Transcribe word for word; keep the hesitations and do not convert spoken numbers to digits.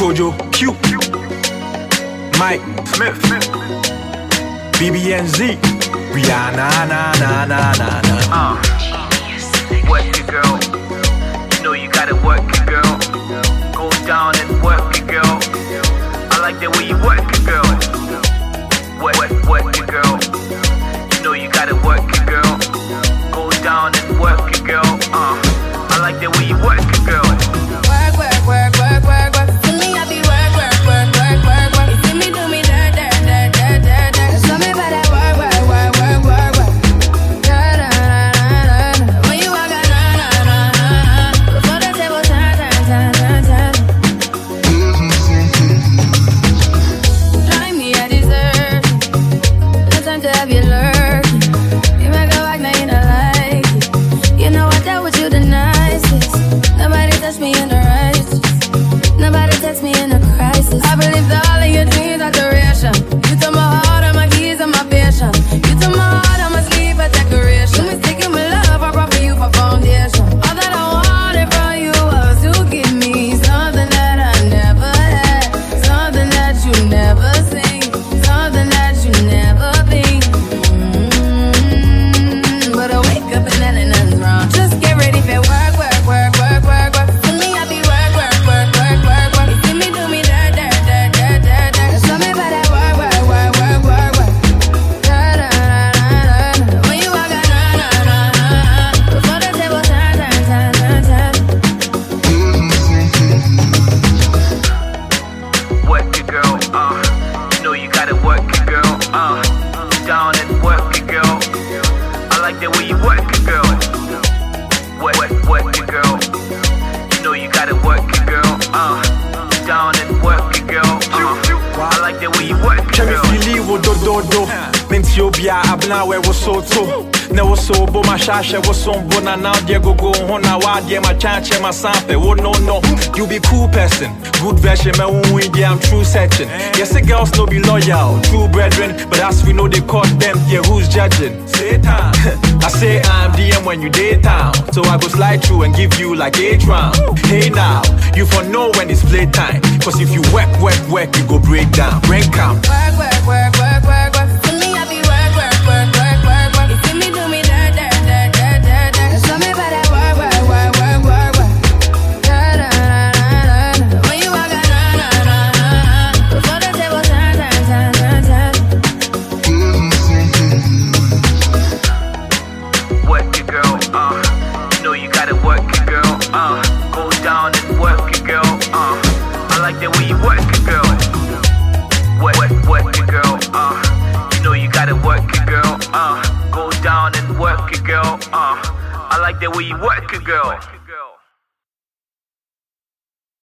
Kojo, Q, Mike Smith, B B N Z, Rihanna, na na na na na. Uh, work it, girl. You know you gotta work it, girl. Go down and work it, girl. I like the way you work it, girl. Work, work, work it, girl. You know you gotta work it, girl. Go down and work it, girl. Uh, I like the way you work it, girl. Work, work, work, work, work, work. To me, I be work, work, work, work, work, work. You see me do me dirt, dirt, dirt, dirt, dirt, dirt. Show me about that work, work, work, work, work, work. Da, da, da, da, da. When you walk out, na, na, na, na, na. Before the table turn, turn, turn, turn, turn. Drive me, I deserve it. No time to have you lurking. You make a walk, now you don't like it. You know I dealt with you the nicest. Nobody touched me in the righteous. Nobody touched me in a crisis. I believed all of your dreams are duration. You took my heart, all my keys, and my patience. You took my heart, I must leave a decoration. You mistaken my love, I brought for you for foundation. All that I wanted from you was to give me something that I never had, something that you never seen, something that you never been. Mm-hmm. But I wake up and then nothing's wrong. Just get ready for work, work, work, work, work, work. To me, I be work, work, work, work, work, work. You see me do me dirt, dirt, dirt, dirt, dirt, dirt. Show me about that work, work, work, work, work, work. Da, da, da, da, da. When you walk out, na, na, na, na, na. Before the table turn, turn, turn, turn, turn. Work it, girl. Uh, you know you gotta work it, girl. Uh, down and work it, girl. I like the way you work it, girl. Work, work, work it, girl. You know you gotta work it, girl. Uh, down and work it, girl. Uh, I like the way you work it, Chemi girl. fili wo do do do. Minti obia abna we wo so to. Ne wo so bo ma shashe wo so bo na now de go go ho na wa de ma chanche ma sample. Wo no no. You be cool person. Good version me won win I'm true searching. Yes, the girls no be loyal, true brethren, but as we know they caught them, yeah, who's judging? Satan. I say I'm D M when you daytime, so I go slide through and give you like eight round. Hey now, you for know when it's playtime, cause if you work, work, work, you go break down, break camp. Work, work, work, work, work, work. To me, I be work, work, work, work, work, work. You see me do me dirt, dirt, dirt, dirt, dirt, dirt. Show me about that work, work, work, work, work, work. Da, da, da, da, da. When you walk out, na, na, na, na, na. Before the table turn, turn, turn, turn, turn. Work it, girl. Uh, you know you gotta work it, girl. Uh, go down and work it, girl. Uh, I like the way you work it, girl. Work, work, work it, girl. Uh, you know you gotta work it, girl. Uh, go down and work it, girl. Uh, I like the way you work it, girl.